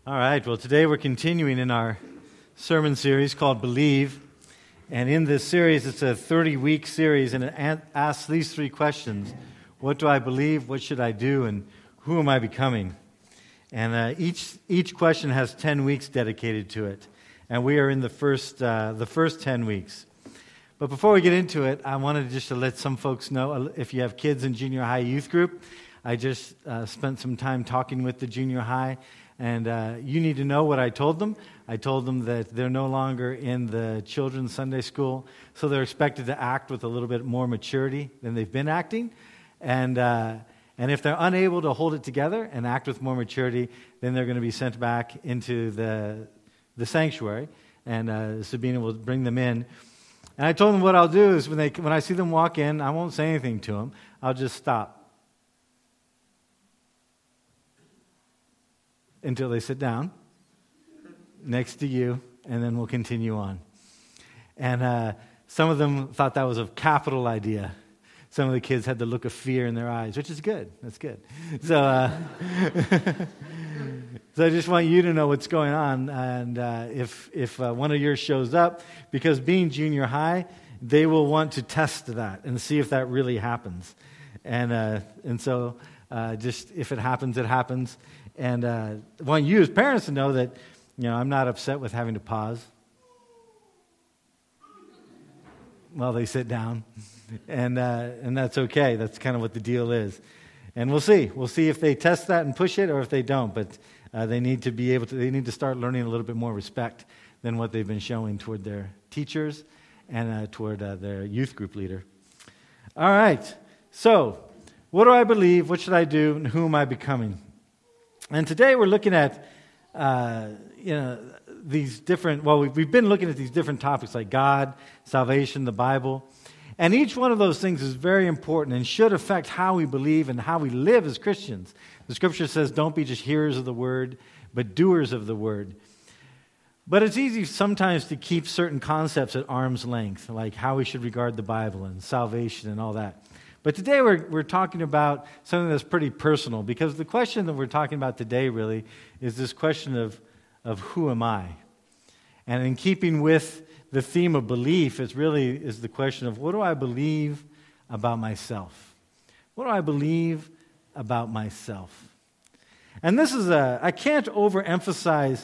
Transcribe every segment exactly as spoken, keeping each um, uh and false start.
All right, well, today we're continuing in our sermon series called Believe. And in this series, it's a thirty-week series, and it asks these three questions. What do I believe? What should I do? And who am I becoming? And uh, each each question has ten weeks dedicated to it. And we are in the first uh, the first ten weeks. But before we get into it, I wanted just to let some folks know, if you have kids in junior high youth group, I just uh, spent some time talking with the junior high. And uh, you need to know what I told them. I told them that they're no longer in the children's Sunday school, so they're expected to act with a little bit more maturity than they've been acting. And uh, and if they're unable to hold it together and act with more maturity, then they're going to be sent back into the the sanctuary, and uh, Sabina will bring them in. And I told them what I'll do is when they when I see them walk in, I won't say anything to them. I'll just stop until they sit down next to you, and then we'll continue on. And uh, some of them thought that was a capital idea. Some of the kids had the look of fear in their eyes, which is good. That's good. So, uh, so I just want you to know what's going on. And uh, if if uh, one of yours shows up, because being junior high, they will want to test that and see if that really happens. And uh, and so uh, just if it happens, it happens. And uh, I want you as parents to know that, you know, I'm not upset with having to pause while they sit down. And uh, and that's okay. That's kind of what the deal is. And we'll see. We'll see if they test that and push it or if they don't. But uh, they need to be able to, they need to start learning a little bit more respect than what they've been showing toward their teachers and uh, toward uh, their youth group leader. All right. So, what do I believe? What should I do? And who am I becoming? And today we're looking at, uh, you know, these different, well, we've, we've been looking at these different topics like God, salvation, the Bible. And each one of those things is very important and should affect how we believe and how we live as Christians. The Scripture says, don't be just hearers of the word, but doers of the word. But it's easy sometimes to keep certain concepts at arm's length, like how we should regard the Bible and salvation and all that. But today we're we're talking about something that's pretty personal, because the question that we're talking about today really is this question of, of who am I? And in keeping with the theme of belief, it's really is the question of what do I believe about myself? What do I believe about myself? And this is a, I can't overemphasize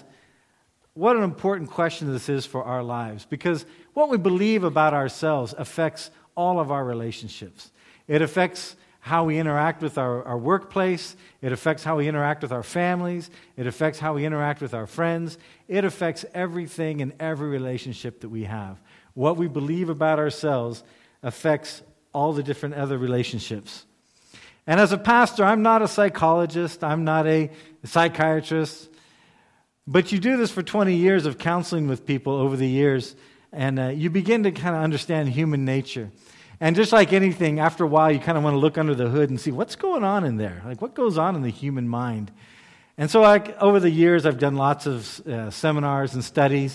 what an important question this is for our lives, because what we believe about ourselves affects all of our relationships. It affects how we interact with our, our workplace. It affects how we interact with our families. It affects how we interact with our friends. It affects everything in every relationship that we have. What we believe about ourselves affects all the different other relationships. And as a pastor, I'm not a psychologist. I'm not a psychiatrist. But you do this for twenty years of counseling with people over the years, and uh, you begin to kind of understand human nature. And just like anything, after a while, you kind of want to look under the hood and see what's going on in there. Like, what goes on in the human mind? And so like, over the years, I've done lots of uh, seminars and studies.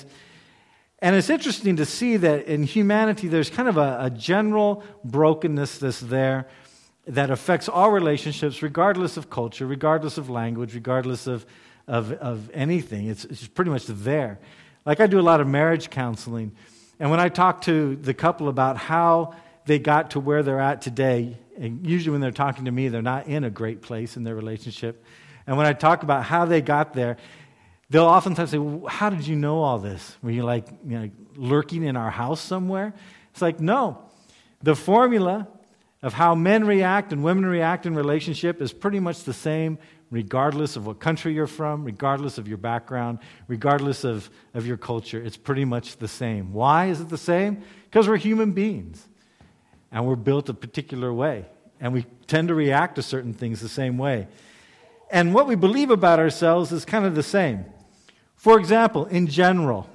And it's interesting to see that in humanity, there's kind of a, a general brokenness that's there that affects all relationships, regardless of culture, regardless of language, regardless of, of, of anything. It's, it's just pretty much there. Like, I do a lot of marriage counseling. And when I talk to the couple about how they got to where they're at today, and usually when they're talking to me, they're not in a great place in their relationship. And when I talk about how they got there, they'll oftentimes say, well, how did you know all this? Were you like, you know, lurking in our house somewhere? It's like, no. The formula of how men react and women react in relationship is pretty much the same, regardless of what country you're from, regardless of your background, regardless of, of your culture. It's pretty much the same. Why is it the same? Because we're human beings. And we're built a particular way. And we tend to react to certain things the same way. And what we believe about ourselves is kind of the same. For example, in general,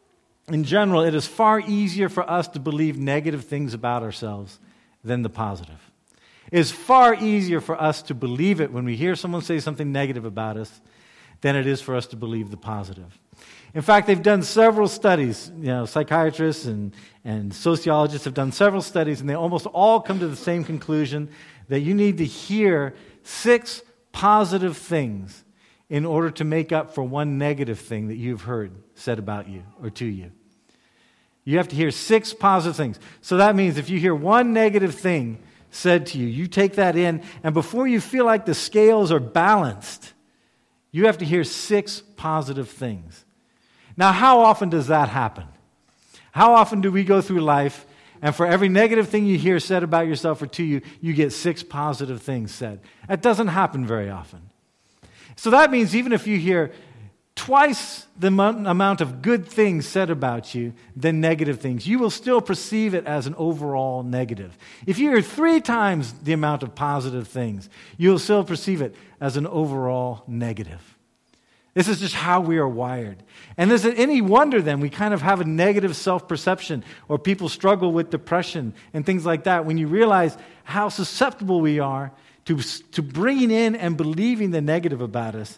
in general, it is far easier for us to believe negative things about ourselves than the positive. It is far easier for us to believe it when we hear someone say something negative about us than it is for us to believe the positive. In fact, they've done several studies. You know, psychiatrists and, and sociologists have done several studies, and they almost all come to the same conclusion that you need to hear six positive things in order to make up for one negative thing that you've heard said about you or to you. You have to hear six positive things. So that means if you hear one negative thing said to you, you take that in, and before you feel like the scales are balanced, you have to hear six positive things. Now, how often does that happen? How often do we go through life, and for every negative thing you hear said about yourself or to you, you get six positive things said? That doesn't happen very often. So that means even if you hear twice the amount of good things said about you than negative things, you will still perceive it as an overall negative. If you hear three times the amount of positive things, you'll still perceive it as an overall negative. This is just how we are wired. And is it any wonder then we kind of have a negative self-perception, or people struggle with depression and things like that, when you realize how susceptible we are to, to bringing in and believing the negative about us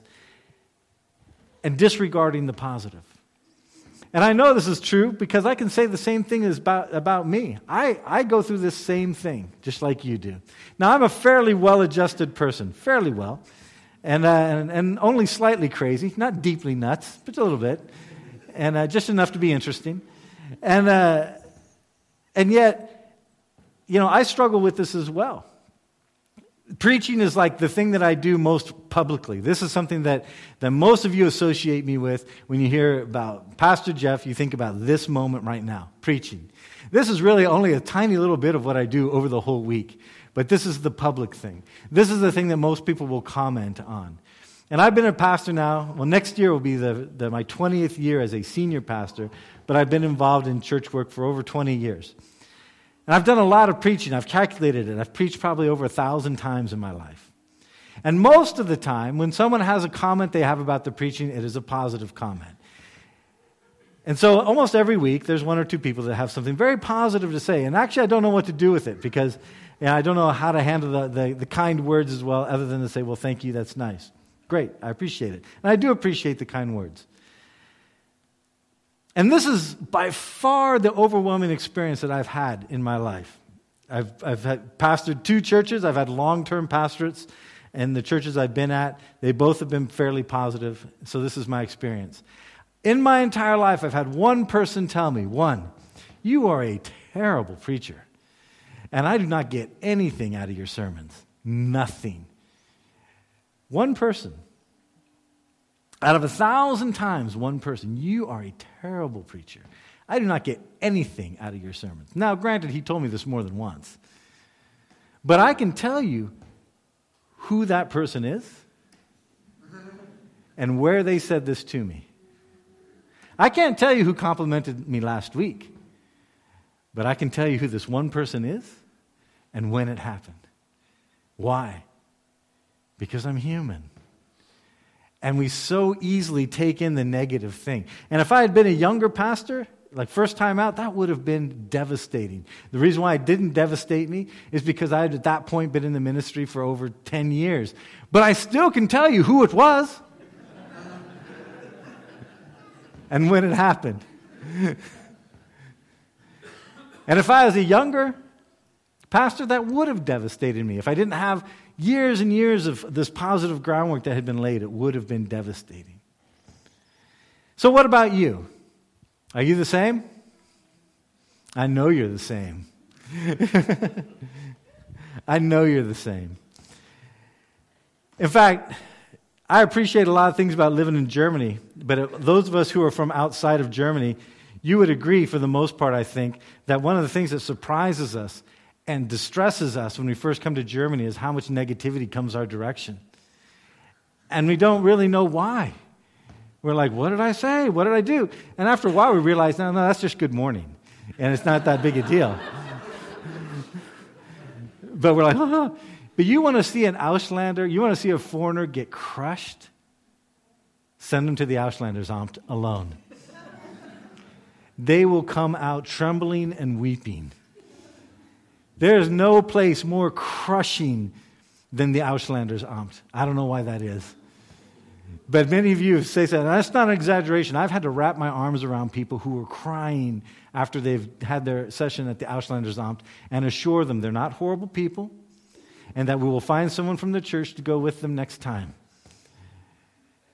and disregarding the positive. And I know this is true because I can say the same thing as about, about me. I, I go through this same thing, just like you do. Now, I'm a fairly well-adjusted person, fairly well, and, uh, and, and only slightly crazy, not deeply nuts, but a little bit, and uh, just enough to be interesting. And, uh, and yet, you know, I struggle with this as well. Preaching is like the thing that I do most publicly. This is something that, that most of you associate me with. When you hear about Pastor Jeff, you think about this moment right now, preaching. This is really only a tiny little bit of what I do over the whole week. But this is the public thing. This is the thing that most people will comment on. And I've been a pastor now. Well, next year will be the, the, my twentieth year as a senior pastor. But I've been involved in church work for over twenty years. And I've done a lot of preaching. I've calculated it. I've preached probably over a thousand times in my life. And most of the time, when someone has a comment they have about the preaching, it is a positive comment. And so almost every week, there's one or two people that have something very positive to say. And actually, I don't know what to do with it because you know, I don't know how to handle the, the, the kind words as well, other than to say, well, thank you, that's nice. Great, I appreciate it. And I do appreciate the kind words. And this is by far the overwhelming experience that I've had in my life. I've, I've had pastored two churches. I've had long-term pastorates, and the churches I've been at, they both have been fairly positive. So this is my experience. In my entire life, I've had one person tell me, one, you are a terrible preacher, and I do not get anything out of your sermons. Nothing. One person. Out of a thousand times, one person, you are a terrible preacher. I do not get anything out of your sermons. Now, granted, he told me this more than once. But I can tell you who that person is and where they said this to me. I can't tell you who complimented me last week, but I can tell you who this one person is and when it happened. Why? Because I'm human. And we so easily take in the negative thing. And if I had been a younger pastor, like first time out, that would have been devastating. The reason why it didn't devastate me is because I had at that point been in the ministry for over ten years. But I still can tell you who it was. And when it happened. And if I was a younger pastor, that would have devastated me. If I didn't have years and years of this positive groundwork that had been laid, it would have been devastating. So what about you? Are you the same? I know you're the same. I know you're the same. In fact, I appreciate a lot of things about living in Germany, but those of us who are from outside of Germany, you would agree for the most part, I think, that one of the things that surprises us and distresses us when we first come to Germany is how much negativity comes our direction. And we don't really know why. We're like, what did I say? What did I do? And after a while we realize, no, no, that's just good morning. And it's not that big a deal. But we're like, oh. But you want to see an Auslander, you want to see a foreigner get crushed? Send them to the Auslandersamt alone. They will come out trembling and weeping. There is no place more crushing than the Auslandersamt. I don't know why that is. But many of you say that. That's not an exaggeration. I've had to wrap my arms around people who are crying after they've had their session at the Auslandersamt and assure them they're not horrible people and that we will find someone from the church to go with them next time.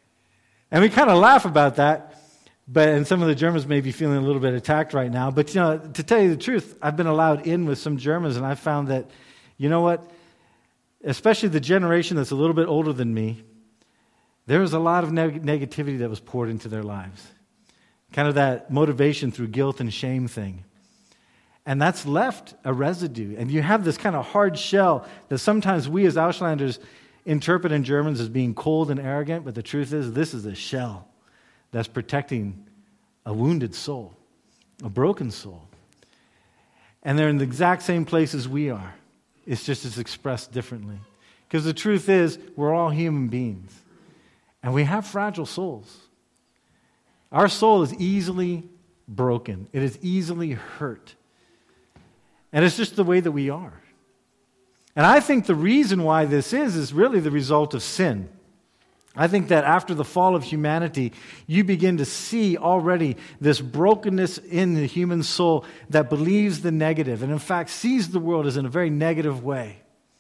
And we kind of laugh about that, but and some of the Germans may be feeling a little bit attacked right now. But, you know, to tell you the truth, I've been allowed in with some Germans, and I found that, you know what, especially the generation that's a little bit older than me, there was a lot of neg- negativity that was poured into their lives. Kind of that motivation through guilt and shame thing. And that's left a residue. And you have this kind of hard shell that sometimes we as Auslanders interpret in Germans as being cold and arrogant, but the truth is this is a shell that's protecting a wounded soul, a broken soul. And they're in the exact same place as we are. It's just it's expressed differently. Because the truth is, we're all human beings. And we have fragile souls. Our soul is easily broken. It is easily hurt. And it's just the way that we are. And I think the reason why this is, is really the result of sin. I think that after the fall of humanity, you begin to see already this brokenness in the human soul that believes the negative and in fact sees the world as in a very negative way.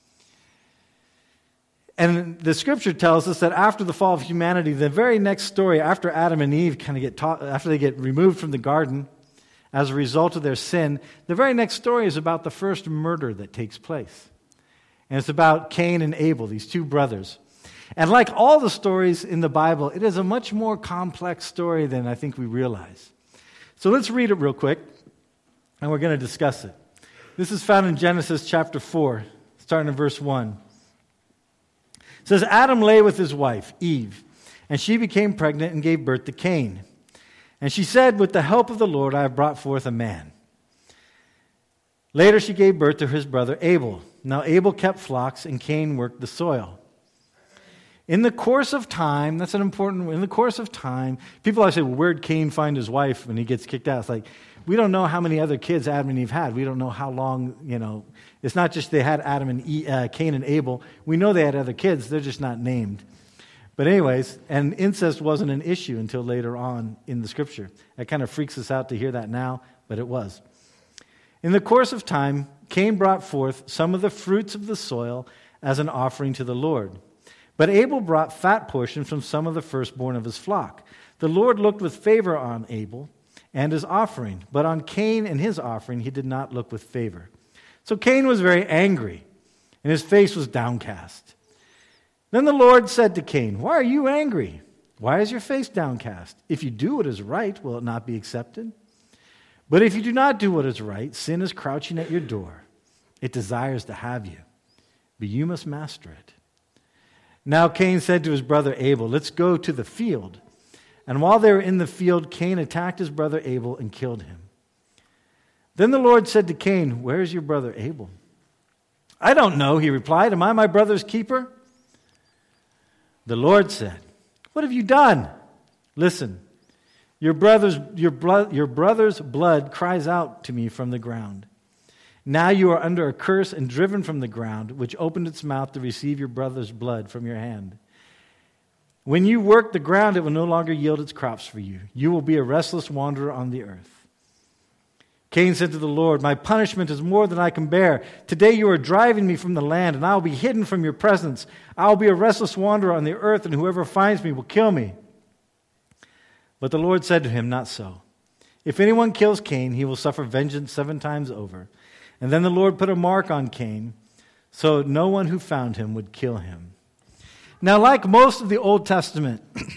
And the scripture tells us that after the fall of humanity, the very next story, after Adam and Eve kind of get taught, after they get removed from the garden as a result of their sin, the very next story is about the first murder that takes place. And it's about Cain and Abel, these two brothers. And like all the stories in the Bible, it is a much more complex story than I think we realize. So let's read it real quick, and we're going to discuss it. This is found in Genesis chapter four, starting in verse one. It says, Adam lay with his wife, Eve, and she became pregnant and gave birth to Cain. And she said, with the help of the Lord, I have brought forth a man. Later she gave birth to his brother Abel. Now Abel kept flocks, and Cain worked the soil. In the course of time, that's an important, in the course of time, people always say, well, where'd Cain find his wife when he gets kicked out? It's like, we don't know how many other kids Adam and Eve had. We don't know how long, you know, it's not just they had Adam and e, uh, Cain and Abel. We know they had other kids, they're just not named. But anyways, and incest wasn't an issue until later on in the scripture. It kind of freaks us out to hear that now, but it was. In the course of time, Cain brought forth some of the fruits of the soil as an offering to the Lord. But Abel brought fat portions from some of the firstborn of his flock. The Lord looked with favor on Abel and his offering, but on Cain and his offering he did not look with favor. So Cain was very angry, and his face was downcast. Then the Lord said to Cain, why are you angry? Why is your face downcast? If you do what is right, will it not be accepted? But if you do not do what is right, sin is crouching at your door. It desires to have you, but you must master it. Now Cain said to his brother Abel, let's go to the field. And while they were in the field, Cain attacked his brother Abel and killed him. Then the Lord said to Cain, where is your brother Abel? I don't know, he replied. Am I my brother's keeper? The Lord said, what have you done? Listen, your brother's, your, blood, your brother's blood cries out to me from the ground. Now you are under a curse and driven from the ground, which opened its mouth to receive your brother's blood from your hand. When you work the ground, it will no longer yield its crops for you. You will be a restless wanderer on the earth. Cain said to the Lord, my punishment is more than I can bear. Today you are driving me from the land, and I will be hidden from your presence. I will be a restless wanderer on the earth, and whoever finds me will kill me. But the Lord said to him, not so. If anyone kills Cain, he will suffer vengeance seven times over. And then the Lord put a mark on Cain, so no one who found him would kill him. Now, like most of the Old Testament,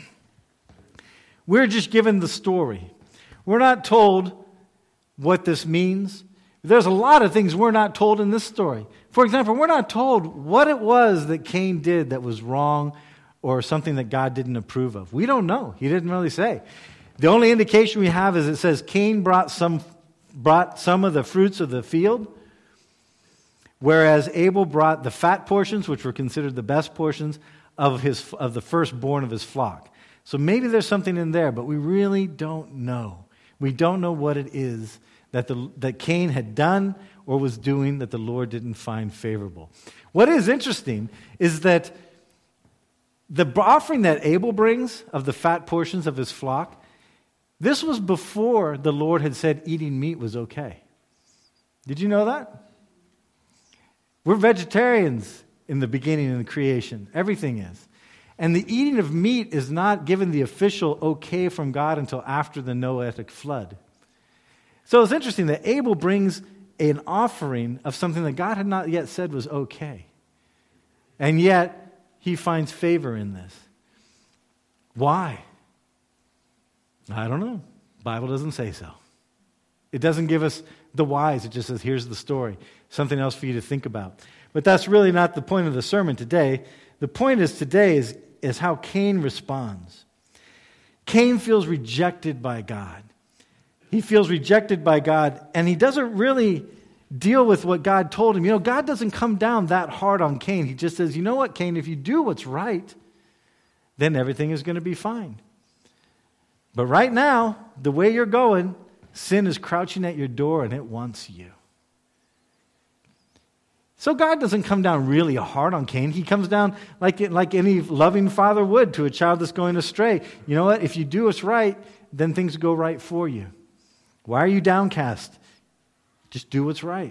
we're just given the story. We're not told what this means. There's a lot of things we're not told in this story. For example, we're not told what it was that Cain did that was wrong or something that God didn't approve of. We don't know. He didn't really say. The only indication we have is it says Cain brought some brought some of the fruits of the field, whereas Abel brought the fat portions, which were considered the best portions of his of the firstborn of his flock. So maybe there's something in there, but we really don't know. We don't know what it is that the that Cain had done or was doing that the Lord didn't find favorable. What is interesting is that the offering that Abel brings of the fat portions of his flock, this was before the Lord had said eating meat was okay. Did you know that? We're vegetarians in the beginning of the creation. Everything is. And the eating of meat is not given the official okay from God until after the Noahic flood. So it's interesting that Abel brings an offering of something that God had not yet said was okay. And yet, he finds favor in this. Why? I don't know. The Bible doesn't say so. It doesn't give us the whys. It just says, here's the story. Something else for you to think about. But that's really not the point of the sermon today. The point is today is, is how Cain responds. Cain feels rejected by God. He feels rejected by God, and he doesn't really deal with what God told him. You know, God doesn't come down that hard on Cain. He just says, you know what, Cain, if you do what's right, then everything is going to be fine. But right now, the way you're going, sin is crouching at your door and it wants you. So God doesn't come down really hard on Cain. He comes down like, like any loving father would to a child that's going astray. You know what? If you do what's right, then things go right for you. Why are you downcast? Just do what's right.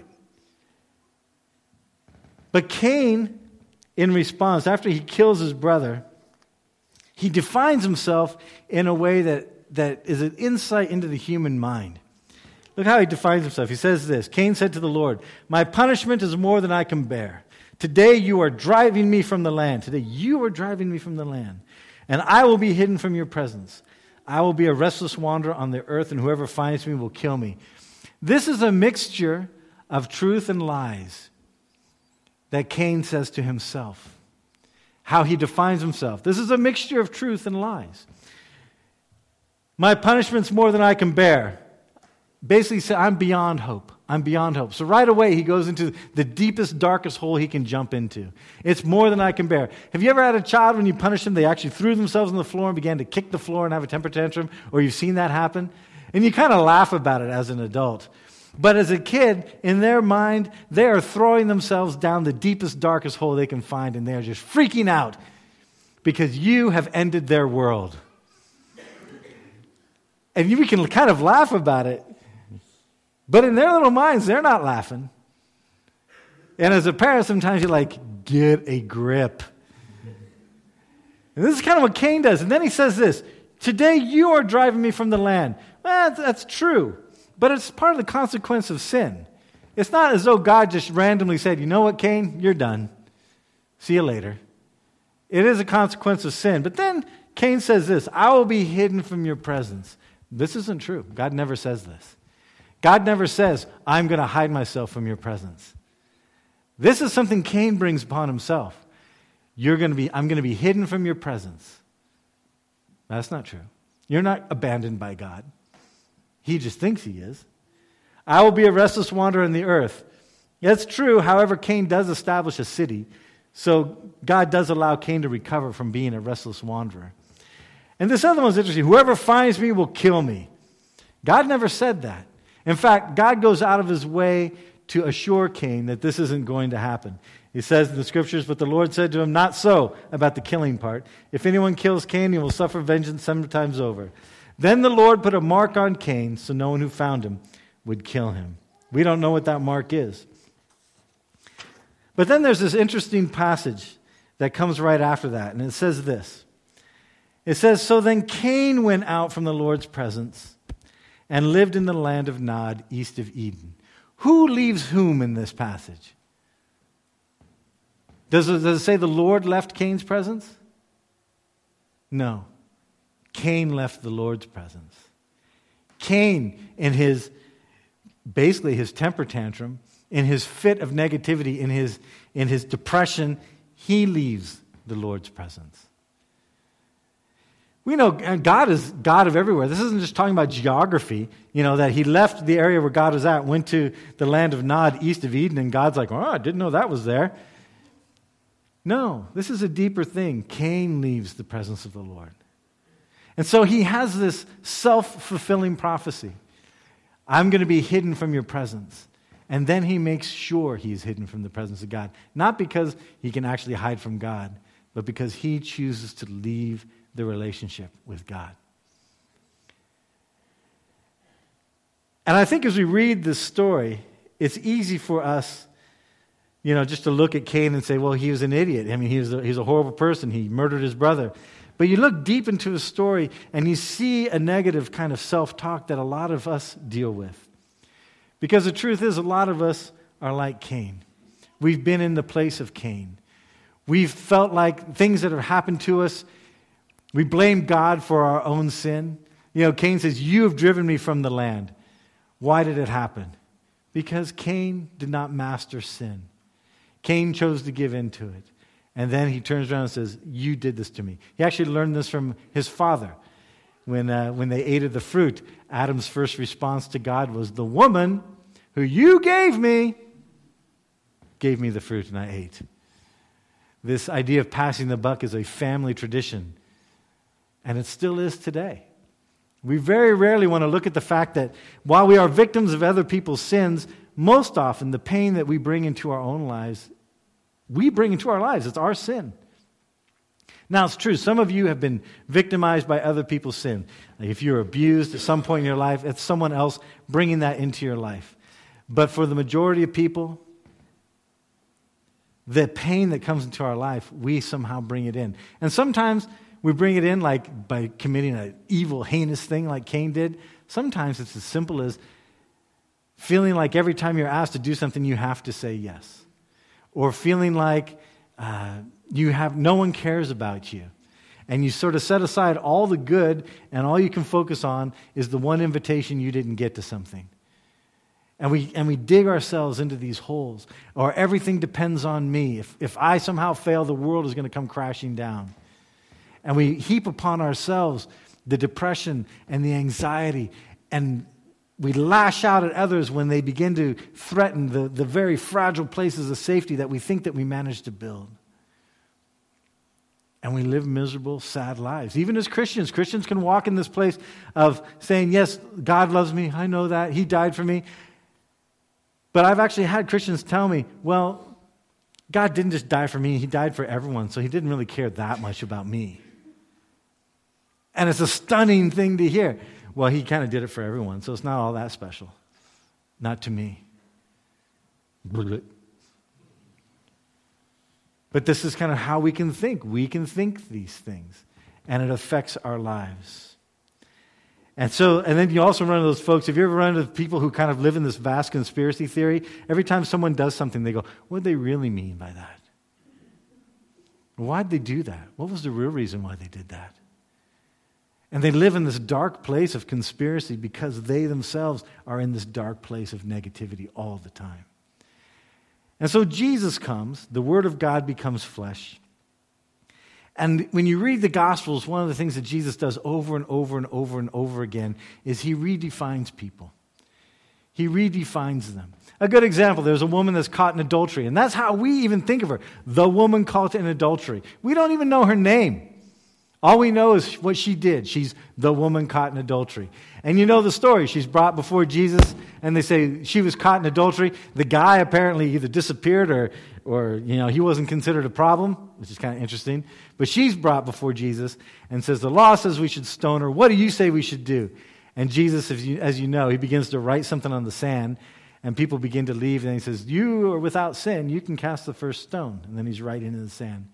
But Cain, in response, after he kills his brother, he defines himself in a way that, that is an insight into the human mind. Look how he defines himself. He says this, Cain said to the Lord, my punishment is more than I can bear. Today you are driving me from the land. Today you are driving me from the land. And I will be hidden from your presence. I will be a restless wanderer on the earth, and whoever finds me will kill me. This is a mixture of truth and lies that Cain says to himself. How he defines himself. This is a mixture of truth and lies. My punishment's more than I can bear. Basically, say, I'm beyond hope. I'm beyond hope. So right away, he goes into the deepest, darkest hole he can jump into. It's more than I can bear. Have you ever had a child, when you punish them, they actually threw themselves on the floor and began to kick the floor and have a temper tantrum? Or you've seen that happen? And you kind of laugh about it as an adult. But as a kid, in their mind, they are throwing themselves down the deepest, darkest hole they can find, and they are just freaking out because you have ended their world. And you can kind of laugh about it. But in their little minds, they're not laughing. And as a parent, sometimes you're like, get a grip. And this is kind of what Cain does. And then he says this, today you are driving me from the land. Well, that's true. But it's part of the consequence of sin. It's not as though God just randomly said, you know what, Cain, you're done. See you later. It is a consequence of sin. But then Cain says this, I will be hidden from your presence. This isn't true. God never says this. God never says, I'm going to hide myself from your presence. This is something Cain brings upon himself. You're going to be, I'm going to be hidden from your presence. That's not true. You're not abandoned by God. He just thinks he is. I will be a restless wanderer in the earth. That's true. However, Cain does establish a city. So God does allow Cain to recover from being a restless wanderer. And this other one's interesting. Whoever finds me will kill me. God never said that. In fact, God goes out of his way to assure Cain that this isn't going to happen. He says in the scriptures, but the Lord said to him, not so about the killing part. If anyone kills Cain, he will suffer vengeance seven times over. Then the Lord put a mark on Cain so no one who found him would kill him. We don't know what that mark is. But then there's this interesting passage that comes right after that, and it says this. It says, so then Cain went out from the Lord's presence and lived in the land of Nod, east of Eden. Who leaves whom in this passage? Does it, does it say the Lord left Cain's presence? No. Cain left the Lord's presence. Cain, in his, basically his temper tantrum, in his fit of negativity, in his, in his depression, he leaves the Lord's presence. We know God is God of everywhere. This isn't just talking about geography, you know, that he left the area where God was at, went to the land of Nod, east of Eden, and God's like, oh, I didn't know that was there. No, this is a deeper thing. Cain leaves the presence of the Lord. And so he has this self-fulfilling prophecy. I'm going to be hidden from your presence. And then he makes sure he's hidden from the presence of God. Not because he can actually hide from God, but because he chooses to leave the relationship with God. And I think as we read this story, it's easy for us, you know, just to look at Cain and say, well, he was an idiot. I mean, he was a, he's a horrible person. He murdered his brother. But you look deep into his story and you see a negative kind of self-talk that a lot of us deal with. Because the truth is, a lot of us are like Cain. We've been in the place of Cain. We've felt like things that have happened to us, we blame God for our own sin. You know, Cain says, you have driven me from the land. Why did it happen? Because Cain did not master sin. Cain chose to give in to it. And then he turns around and says, you did this to me. He actually learned this from his father. When, uh, when they ate of the fruit, Adam's first response to God was, the woman who you gave me, gave me the fruit and I ate. This idea of passing the buck is a family tradition. And it still is today. We very rarely want to look at the fact that while we are victims of other people's sins, most often the pain that we bring into our own lives, we bring into our lives. It's our sin. Now, it's true. Some of you have been victimized by other people's sin. Like if you're abused at some point in your life, it's someone else bringing that into your life. But for the majority of people, the pain that comes into our life, we somehow bring it in. And sometimes we bring it in like by committing an evil, heinous thing like Cain did. Sometimes it's as simple as feeling like every time you're asked to do something, you have to say yes. Or feeling like uh, you have no one cares about you. And you sort of set aside all the good, and all you can focus on is the one invitation you didn't get to something. And we and we dig ourselves into these holes. Or everything depends on me. If, if I somehow fail, the world is going to come crashing down. And we heap upon ourselves the depression and the anxiety, and we lash out at others when they begin to threaten the, the very fragile places of safety that we think that we managed to build. And we live miserable, sad lives. Even as Christians, Christians can walk in this place of saying, yes, God loves me, I know that, He died for me. But I've actually had Christians tell me, well, God didn't just die for me, He died for everyone, so He didn't really care that much about me. And it's a stunning thing to hear. Well, He kind of did it for everyone, so it's not all that special. Not to me. But this is kind of how we can think. We can think these things, and it affects our lives. And so, and then you also run into those folks. Have you ever run into people who kind of live in this vast conspiracy theory? Every time someone does something, they go, what do they really mean by that? Why'd they do that? What was the real reason why they did that? And they live in this dark place of conspiracy because they themselves are in this dark place of negativity all the time. And so Jesus comes, the Word of God becomes flesh. And when you read the Gospels, one of the things that Jesus does over and over and over and over again is He redefines people. He redefines them. A good example, there's a woman that's caught in adultery, and that's how we even think of her. The woman caught in adultery. We don't even know her name. All we know is what she did. She's the woman caught in adultery. And you know the story. She's brought before Jesus, and they say she was caught in adultery. The guy apparently either disappeared or, or you know, he wasn't considered a problem, which is kind of interesting. But she's brought before Jesus and says, the law says we should stone her. What do you say we should do? And Jesus, as you, as you know, He begins to write something on the sand, and people begin to leave, and He says, you are without sin. You can cast the first stone. And then He's writing in the sand.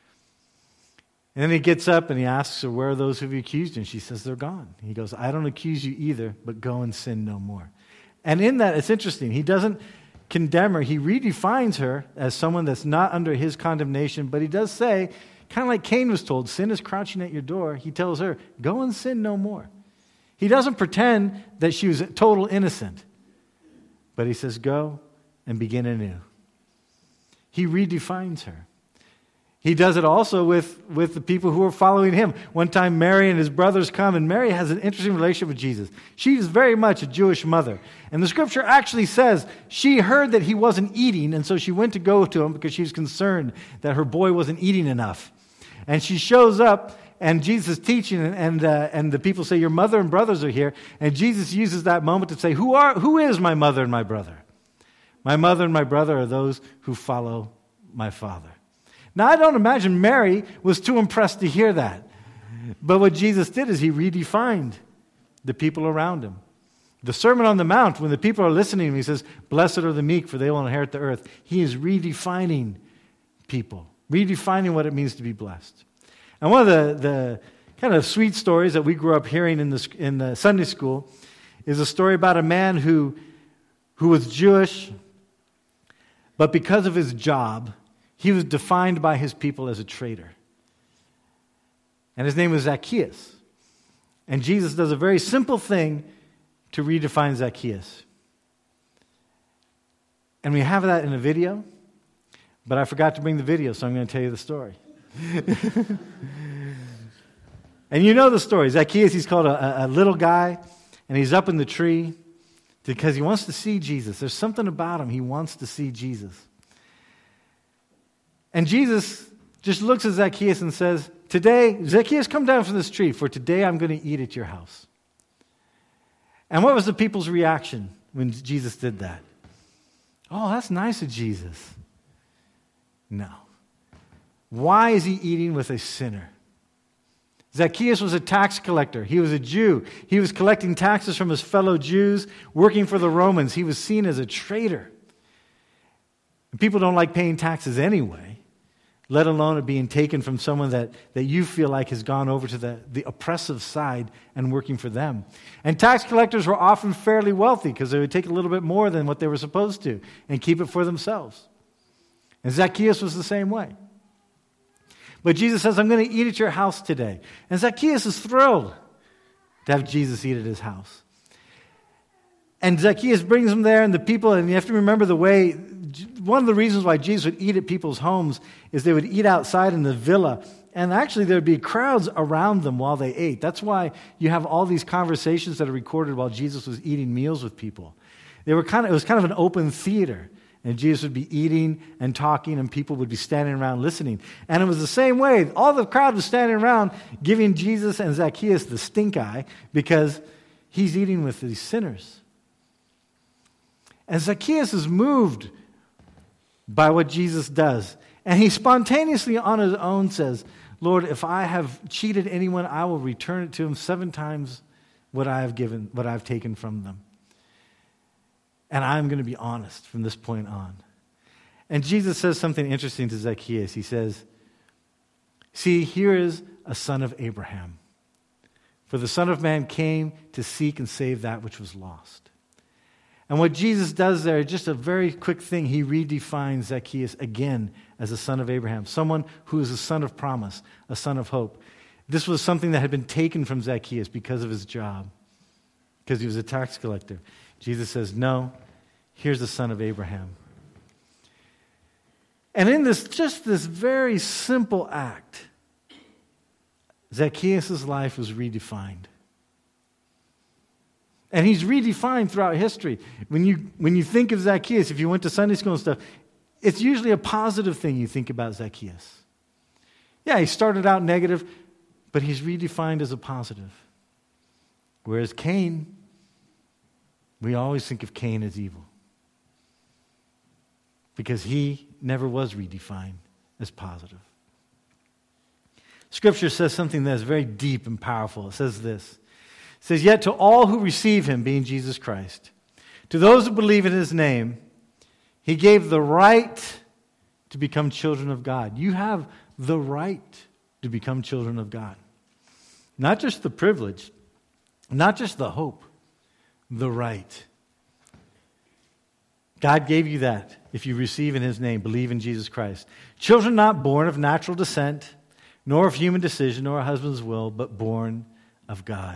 And then He gets up and He asks her, where are those who have accused you? And she says, they're gone. He goes, I don't accuse you either, but go and sin no more. And in that, it's interesting. He doesn't condemn her. He redefines her as someone that's not under His condemnation, but He does say, kind of like Cain was told, sin is crouching at your door. He tells her, go and sin no more. He doesn't pretend that she was total innocent, but He says, go and begin anew. He redefines her. He does it also with, with the people who are following Him. One time Mary and His brothers come, and Mary has an interesting relationship with Jesus. She is very much a Jewish mother. And the Scripture actually says she heard that He wasn't eating, and so she went to go to Him because she was concerned that her boy wasn't eating enough. And she shows up, and Jesus is teaching, and, and, uh, and the people say, your mother and brothers are here. And Jesus uses that moment to say, who are who is my mother and my brother? My mother and my brother are those who follow my Father. Now, I don't imagine Mary was too impressed to hear that. But what Jesus did is He redefined the people around Him. The Sermon on the Mount, when the people are listening, he says, blessed are the meek, for they will inherit the earth. He is redefining people, redefining what it means to be blessed. And one of the, the kind of sweet stories that we grew up hearing in the, in the Sunday school is a story about a man who, who was Jewish, but because of his job, he was defined by his people as a traitor. And his name was Zacchaeus. And Jesus does a very simple thing to redefine Zacchaeus. And we have that in a video, but I forgot to bring the video, so I'm going to tell you the story. And you know the story. Zacchaeus, he's called a, a little guy, and he's up in the tree because he wants to see Jesus. There's something about him. He wants to see Jesus. And Jesus just looks at Zacchaeus and says, today, Zacchaeus, come down from this tree, for today I'm going to eat at your house. And what was the people's reaction when Jesus did that? Oh, that's nice of Jesus. No. Why is he eating with a sinner? Zacchaeus was a tax collector. He was a Jew. He was collecting taxes from his fellow Jews, working for the Romans. He was seen as a traitor. And people don't like paying taxes anyway, let alone it being taken from someone that, that you feel like has gone over to the, the oppressive side and working for them. And tax collectors were often fairly wealthy because they would take a little bit more than what they were supposed to and keep it for themselves. And Zacchaeus was the same way. But Jesus says, I'm going to eat at your house today. And Zacchaeus is thrilled to have Jesus eat at his house. And Zacchaeus brings him there, and the people, and you have to remember the way, one of the reasons why Jesus would eat at people's homes is they would eat outside in the villa. And actually there would be crowds around them while they ate. That's why you have all these conversations that are recorded while Jesus was eating meals with people. They were kind of, it was kind of an open theater. And Jesus would be eating and talking, and people would be standing around listening. And it was the same way. All the crowd was standing around giving Jesus and Zacchaeus the stink eye because he's eating with these sinners. And Zacchaeus is moved by what Jesus does. And he spontaneously on his own says, Lord, if I have cheated anyone, I will return it to him seven times what I have given, what I've taken from them. And I'm going to be honest from this point on. And Jesus says something interesting to Zacchaeus. He says, see, here is a son of Abraham. For the Son of Man came to seek and save that which was lost. And what Jesus does there, just a very quick thing, he redefines Zacchaeus again as a son of Abraham. Someone who is a son of promise, a son of hope. This was something that had been taken from Zacchaeus because of his job, because he was a tax collector. Jesus says, no, here's the son of Abraham. And in this, just this very simple act, Zacchaeus' life was redefined. And he's redefined throughout history. When you, when you think of Zacchaeus, if you went to Sunday school and stuff, it's usually a positive thing you think about Zacchaeus. Yeah, he started out negative, but he's redefined as a positive. Whereas Cain, we always think of Cain as evil. Because he never was redefined as positive. Scripture says something that is very deep and powerful. It says this. It says, yet to all who receive him, being Jesus Christ, to those who believe in his name, he gave the right to become children of God. You have the right to become children of God. Not just the privilege, not just the hope, the right. God gave you that if you receive in his name, believe in Jesus Christ. Children not born of natural descent, nor of human decision, nor a husband's will, but born of God.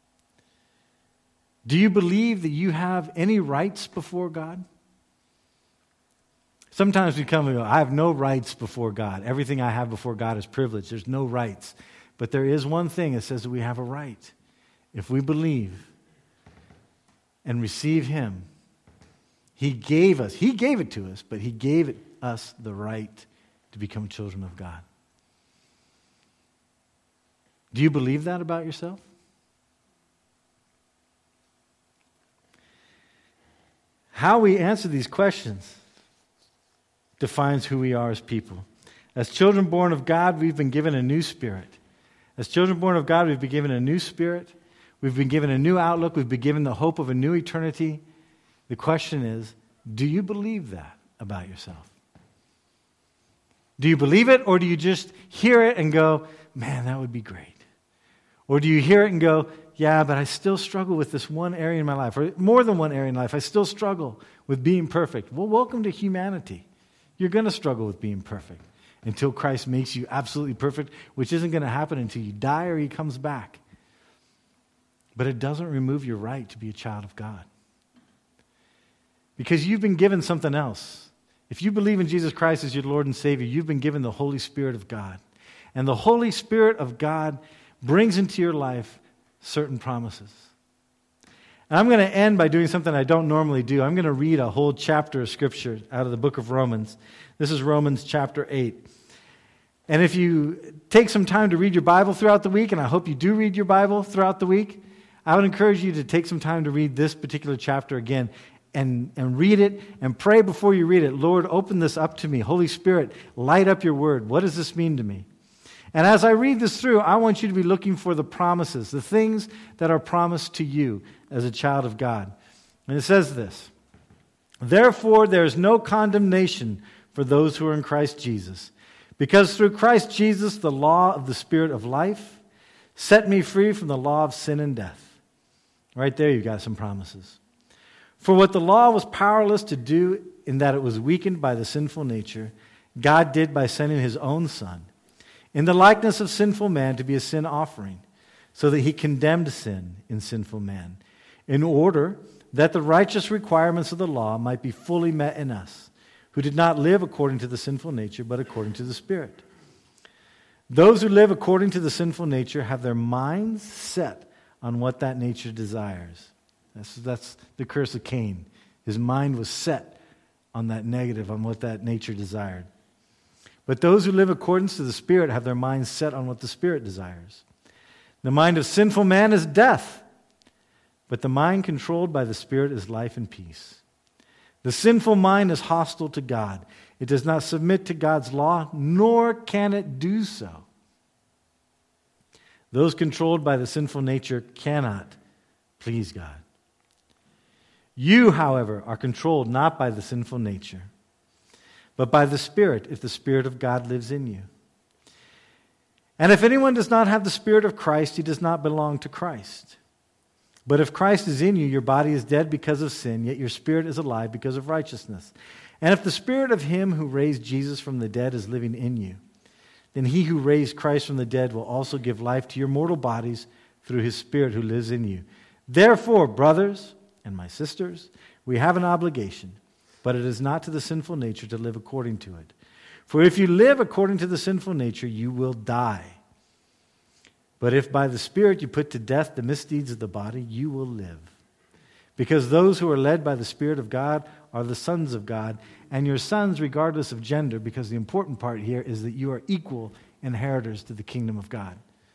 Do you believe that you have any rights before God? Sometimes we come and go, I have no rights before God. Everything I have before God is privilege. There's no rights. But there is one thing that says that we have a right. If we believe and receive him, he gave us, he gave it to us, but he gave it, us the right to become children of God. Do you believe that about yourself? How we answer these questions defines who we are as people. As children born of God, we've been given a new spirit. As children born of God, we've been given a new spirit. We've been given a new outlook. We've been given the hope of a new eternity. The question is, do you believe that about yourself? Do you believe it, or do you just hear it and go, man, that would be great? Or do you hear it and go, yeah, but I still struggle with this one area in my life, or more than one area in life. I still struggle with being perfect. Well, welcome to humanity. You're going to struggle with being perfect until Christ makes you absolutely perfect, which isn't going to happen until you die or he comes back. But it doesn't remove your right to be a child of God. Because you've been given something else. If you believe in Jesus Christ as your Lord and Savior, you've been given the Holy Spirit of God. And the Holy Spirit of God brings into your life certain promises. And I'm going to end by doing something I don't normally do. I'm going to read a whole chapter of Scripture out of the book of Romans. This is Romans chapter eight. And if you take some time to read your Bible throughout the week, and I hope you do read your Bible throughout the week, I would encourage you to take some time to read this particular chapter again and, and read it and pray before you read it. Lord, open this up to me. Holy Spirit, light up your word. What does this mean to me? And as I read this through, I want you to be looking for the promises, the things that are promised to you as a child of God. And it says this, therefore there is no condemnation for those who are in Christ Jesus, because through Christ Jesus the law of the Spirit of life set me free from the law of sin and death. Right there you've got some promises. For what the law was powerless to do in that it was weakened by the sinful nature, God did by sending his own Son, in the likeness of sinful man, to be a sin offering, so that he condemned sin in sinful man, in order that the righteous requirements of the law might be fully met in us, who did not live according to the sinful nature, but according to the Spirit. Those who live according to the sinful nature have their minds set on what that nature desires. That's, that's the curse of Cain. His mind was set on that negative, on what that nature desired. But those who live according to the Spirit have their minds set on what the Spirit desires. The mind of sinful man is death, but the mind controlled by the Spirit is life and peace. The sinful mind is hostile to God. It does not submit to God's law, nor can it do so. Those controlled by the sinful nature cannot please God. You, however, are controlled not by the sinful nature, but by the Spirit, if the Spirit of God lives in you. And if anyone does not have the Spirit of Christ, he does not belong to Christ. But if Christ is in you, your body is dead because of sin, yet your spirit is alive because of righteousness. And if the Spirit of him who raised Jesus from the dead is living in you, then he who raised Christ from the dead will also give life to your mortal bodies through his Spirit who lives in you. Therefore, brothers and my sisters, we have an obligation, but it is not to the sinful nature to live according to it. For if you live according to the sinful nature, you will die. But if by the Spirit you put to death the misdeeds of the body, you will live. Because those who are led by the Spirit of God are the sons of God, and your sons regardless of gender, because the important part here is that you are equal inheritors to the kingdom of God.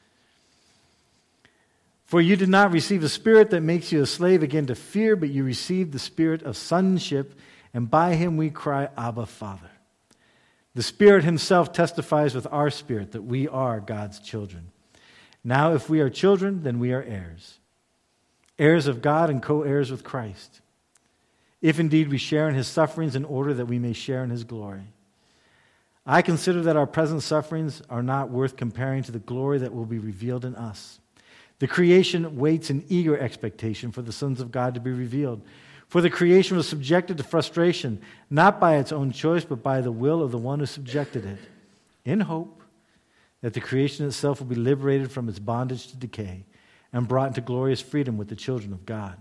For you did not receive a spirit that makes you a slave again to fear, but you received the Spirit of sonship, and by him we cry, Abba, Father. The Spirit himself testifies with our spirit that we are God's children. Now if we are children, then we are heirs. Heirs of God and co-heirs with Christ. If indeed we share in his sufferings in order that we may share in his glory. I consider that our present sufferings are not worth comparing to the glory that will be revealed in us. The creation waits in eager expectation for the sons of God to be revealed. For the creation was subjected to frustration, not by its own choice, but by the will of the one who subjected it, in hope that the creation itself will be liberated from its bondage to decay and brought into glorious freedom with the children of God.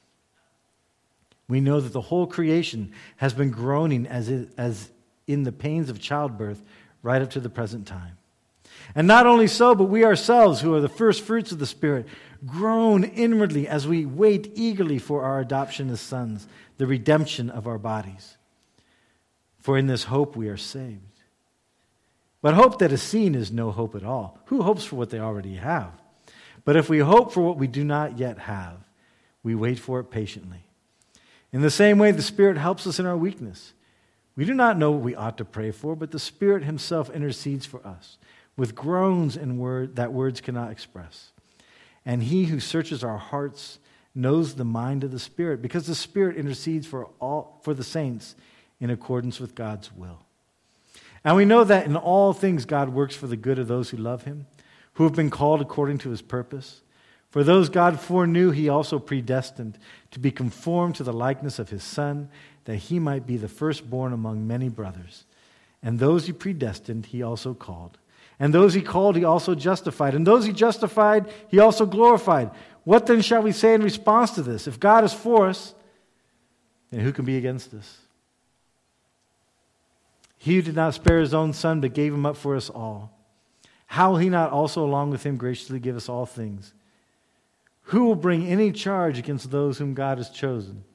We know that the whole creation has been groaning as, it, as in the pains of childbirth right up to the present time. And not only so, but we ourselves, who are the first fruits of the Spirit, groan inwardly as we wait eagerly for our adoption as sons, the redemption of our bodies. For in this hope we are saved. But hope that is seen is no hope at all. Who hopes for what they already have? But if we hope for what we do not yet have, we wait for it patiently. In the same way, the Spirit helps us in our weakness. We do not know what we ought to pray for, but the Spirit himself intercedes for us with groans and word that words cannot express. And he who searches our hearts knows the mind of the Spirit, because the Spirit intercedes for all for the saints in accordance with God's will. And we know that in all things God works for the good of those who love him, who have been called according to his purpose. For those God foreknew, he also predestined to be conformed to the likeness of his Son, that he might be the firstborn among many brothers. And those he predestined, he also called. And those he called, he also justified. And those he justified, he also glorified. What then shall we say in response to this? If God is for us, then who can be against us? He who did not spare his own Son, but gave him up for us all, how will he not also along with him graciously give us all things? Who will bring any charge against those whom God has chosen?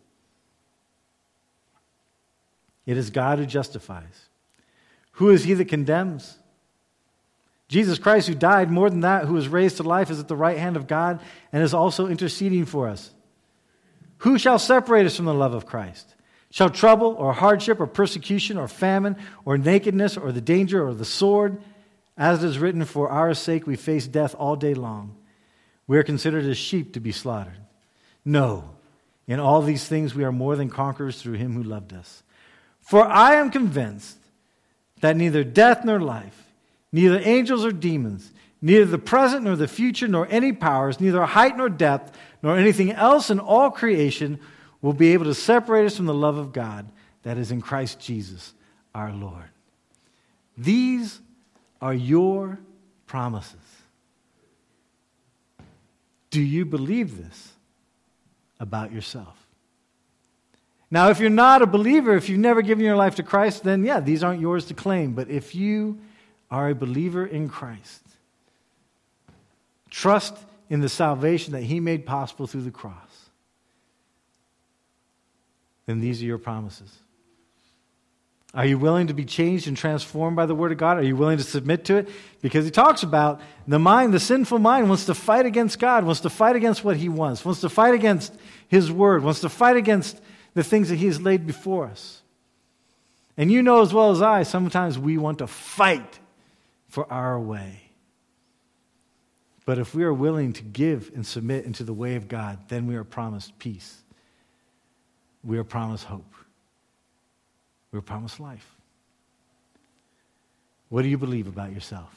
It is God who justifies. Who is he that condemns? Jesus Christ, who died, more than that, who was raised to life, is at the right hand of God and is also interceding for us. Who shall separate us from the love of Christ? Shall trouble or hardship or persecution or famine or nakedness or the danger or the sword? As it is written, for our sake we face death all day long. We are considered as sheep to be slaughtered. No, in all these things we are more than conquerors through him who loved us. For I am convinced that neither death nor life, neither angels or demons, neither the present nor the future, nor any powers, neither height nor depth, nor anything else in all creation will be able to separate us from the love of God that is in Christ Jesus our Lord. These are your promises. Do you believe this about yourself? Now, if you're not a believer, if you've never given your life to Christ, then yeah, these aren't yours to claim. But if you are a believer in Christ, trust in the salvation that he made possible through the cross, then these are your promises. Are you willing to be changed and transformed by the Word of God? Are you willing to submit to it? Because he talks about the mind, the sinful mind wants to fight against God, wants to fight against what he wants, wants to fight against his Word, wants to fight against the things that he has laid before us. And you know as well as I, sometimes we want to fight for our way. But if we are willing to give and submit into the way of God, then we are promised peace. We are promised hope. We're promised life. What do you believe about yourself?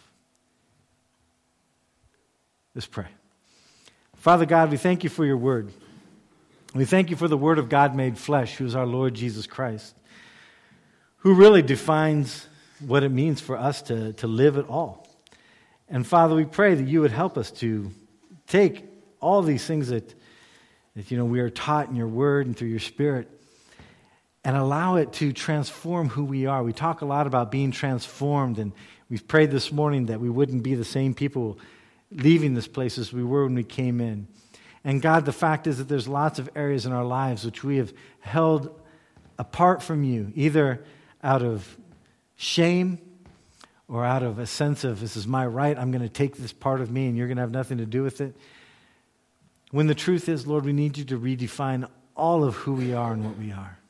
Let's pray. Father God, we thank you for your word. We thank you for the word of God made flesh, who is our Lord Jesus Christ, who really defines what it means for us to, to live at all. And Father, we pray that you would help us to take all these things that, that you know, we are taught in your word and through your Spirit, and allow it to transform who we are. We talk a lot about being transformed, and we've prayed this morning that we wouldn't be the same people leaving this place as we were when we came in. And God, the fact is that there's lots of areas in our lives which we have held apart from you, either out of shame or out of a sense of, this is my right, I'm going to take this part of me and you're going to have nothing to do with it. When the truth is, Lord, we need you to redefine all of who we are and what we are.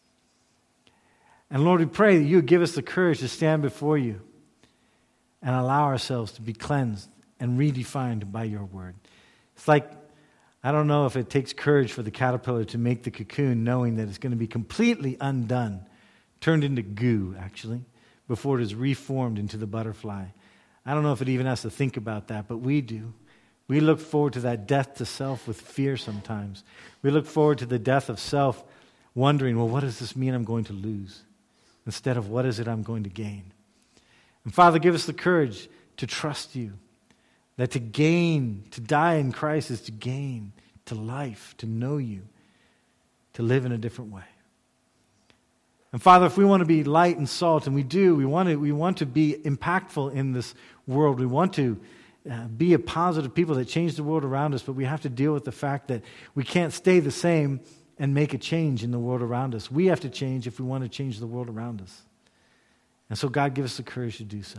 And Lord, we pray that you would give us the courage to stand before you and allow ourselves to be cleansed and redefined by your word. It's like, I don't know if it takes courage for the caterpillar to make the cocoon knowing that it's going to be completely undone, turned into goo, actually, before it is reformed into the butterfly. I don't know if it even has to think about that, but we do. We look forward to that death to self with fear sometimes. We look forward to the death of self wondering, well, what does this mean I'm going to lose? Instead of what is it I'm going to gain? And Father, give us the courage to trust you. That to gain, to die in Christ is to gain, to life, to know you, to live in a different way. And Father, if we want to be light and salt, and we do, we want to, we want to be impactful in this world. We want to uh, be a positive people that change the world around us, but we have to deal with the fact that we can't stay the same and make a change in the world around us. We have to change if we want to change the world around us. And so God, give us the courage to do so.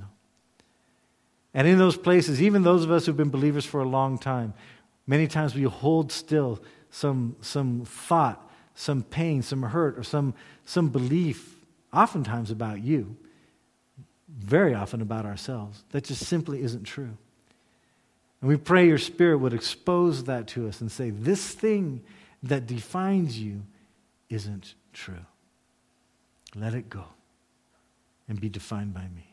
And in those places, even those of us who've been believers for a long time, many times we hold still some, some thought, some pain, some hurt, or some, some belief, oftentimes about you, very often about ourselves, that just simply isn't true. And we pray your Spirit would expose that to us and say, this thing that defines you isn't true. Let it go and be defined by me.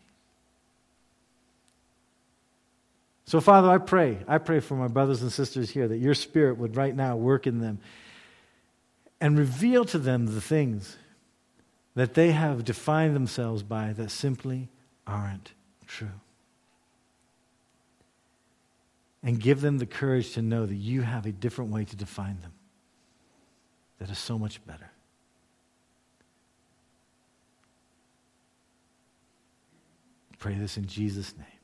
So, Father, I pray, I pray for my brothers and sisters here that your Spirit would right now work in them and reveal to them the things that they have defined themselves by that simply aren't true. And give them the courage to know that you have a different way to define them that is so much better. Pray this in Jesus' name.